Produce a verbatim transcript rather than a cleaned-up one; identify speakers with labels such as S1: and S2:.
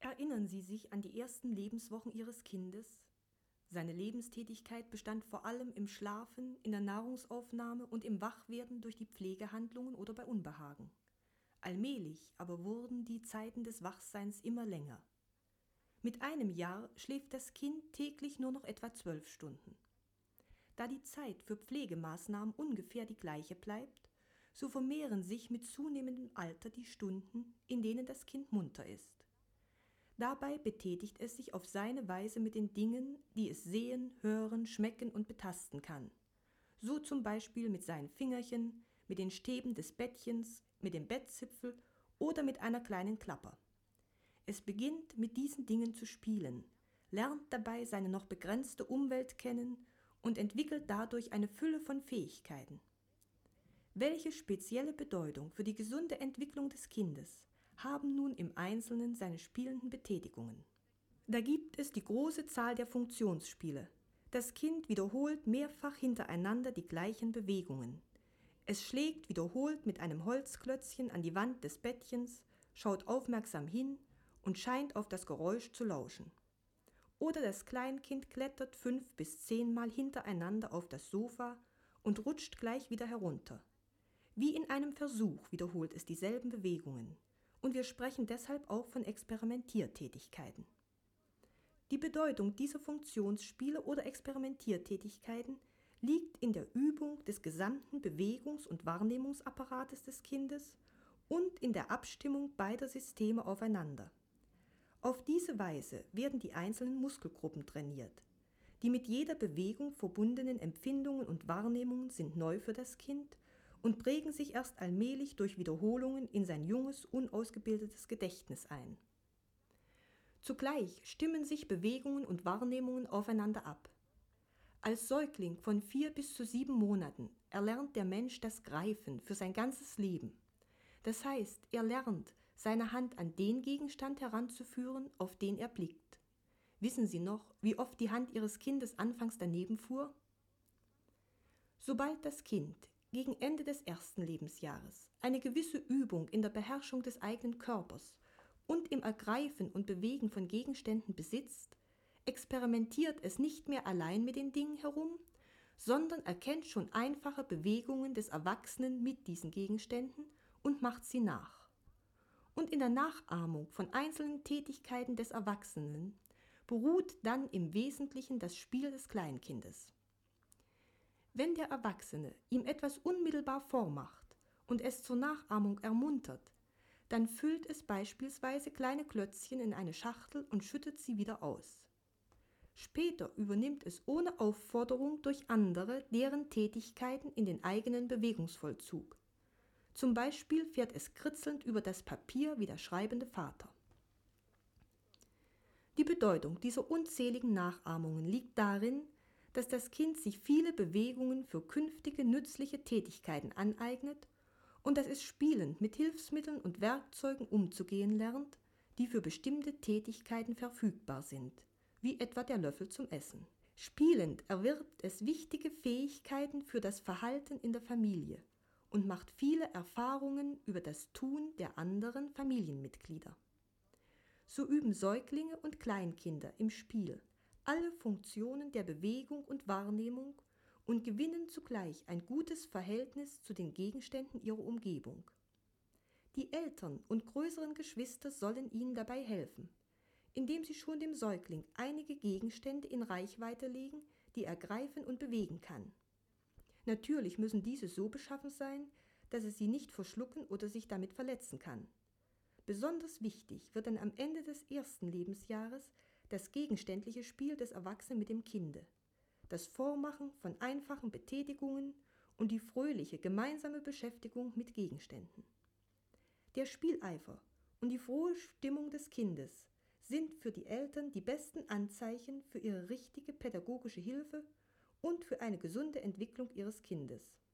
S1: Erinnern Sie sich an die ersten Lebenswochen Ihres Kindes? Seine Lebenstätigkeit bestand vor allem im Schlafen, in der Nahrungsaufnahme und im Wachwerden durch die Pflegehandlungen oder bei Unbehagen. Allmählich aber wurden die Zeiten des Wachseins immer länger. Mit einem Jahr schläft das Kind täglich nur noch etwa zwölf Stunden. Da die Zeit für Pflegemaßnahmen ungefähr die gleiche bleibt, so vermehren sich mit zunehmendem Alter die Stunden, in denen das Kind munter ist. Dabei betätigt es sich auf seine Weise mit den Dingen, die es sehen, hören, schmecken und betasten kann. So zum Beispiel mit seinen Fingerchen, mit den Stäben des Bettchens, mit dem Bettzipfel oder mit einer kleinen Klapper. Es beginnt mit diesen Dingen zu spielen, lernt dabei seine noch begrenzte Umwelt kennen und entwickelt dadurch eine Fülle von Fähigkeiten. Welche spezielle Bedeutung für die gesunde Entwicklung des Kindes haben nun im Einzelnen seine spielenden Betätigungen? Da gibt es die große Zahl der Funktionsspiele. Das Kind wiederholt mehrfach hintereinander die gleichen Bewegungen. Es schlägt wiederholt mit einem Holzklötzchen an die Wand des Bettchens, schaut aufmerksam hin und scheint auf das Geräusch zu lauschen. Oder das Kleinkind klettert fünf bis zehnmal hintereinander auf das Sofa und rutscht gleich wieder herunter. Wie in einem Versuch wiederholt es dieselben Bewegungen. Und wir sprechen deshalb auch von Experimentiertätigkeiten. Die Bedeutung dieser Funktionsspiele oder Experimentiertätigkeiten liegt in der Übung des gesamten Bewegungs- und Wahrnehmungsapparates des Kindes und in der Abstimmung beider Systeme aufeinander. Auf diese Weise werden die einzelnen Muskelgruppen trainiert. Die mit jeder Bewegung verbundenen Empfindungen und Wahrnehmungen sind neu für das Kind und prägen sich erst allmählich durch Wiederholungen in sein junges, unausgebildetes Gedächtnis ein. Zugleich stimmen sich Bewegungen und Wahrnehmungen aufeinander ab. Als Säugling von vier bis zu sieben Monaten erlernt der Mensch das Greifen für sein ganzes Leben. Das heißt, er lernt, seine Hand an den Gegenstand heranzuführen, auf den er blickt. Wissen Sie noch, wie oft die Hand Ihres Kindes anfangs daneben fuhr? Sobald das Kind gegen Ende des ersten Lebensjahres eine gewisse Übung in der Beherrschung des eigenen Körpers und im Ergreifen und Bewegen von Gegenständen besitzt, experimentiert es nicht mehr allein mit den Dingen herum, sondern erkennt schon einfache Bewegungen des Erwachsenen mit diesen Gegenständen und macht sie nach. Und in der Nachahmung von einzelnen Tätigkeiten des Erwachsenen beruht dann im Wesentlichen das Spiel des Kleinkindes. Wenn der Erwachsene ihm etwas unmittelbar vormacht und es zur Nachahmung ermuntert, dann füllt es beispielsweise kleine Klötzchen in eine Schachtel und schüttet sie wieder aus. Später übernimmt es ohne Aufforderung durch andere deren Tätigkeiten in den eigenen Bewegungsvollzug. Zum Beispiel fährt es kritzelnd über das Papier wie der schreibende Vater. Die Bedeutung dieser unzähligen Nachahmungen liegt darin, dass das Kind sich viele Bewegungen für künftige nützliche Tätigkeiten aneignet und dass es spielend mit Hilfsmitteln und Werkzeugen umzugehen lernt, die für bestimmte Tätigkeiten verfügbar sind, wie etwa der Löffel zum Essen. Spielend erwirbt es wichtige Fähigkeiten für das Verhalten in der Familie und macht viele Erfahrungen über das Tun der anderen Familienmitglieder. So üben Säuglinge und Kleinkinder im Spiel alle Funktionen der Bewegung und Wahrnehmung und gewinnen zugleich ein gutes Verhältnis zu den Gegenständen ihrer Umgebung. Die Eltern und größeren Geschwister sollen ihnen dabei helfen, indem sie schon dem Säugling einige Gegenstände in Reichweite legen, die er greifen und bewegen kann. Natürlich müssen diese so beschaffen sein, dass es sie nicht verschlucken oder sich damit verletzen kann. Besonders wichtig wird dann am Ende des ersten Lebensjahres das gegenständliche Spiel des Erwachsenen mit dem Kinde, das Vormachen von einfachen Betätigungen und die fröhliche gemeinsame Beschäftigung mit Gegenständen. Der Spieleifer und die frohe Stimmung des Kindes sind für die Eltern die besten Anzeichen für ihre richtige pädagogische Hilfe und für eine gesunde Entwicklung ihres Kindes.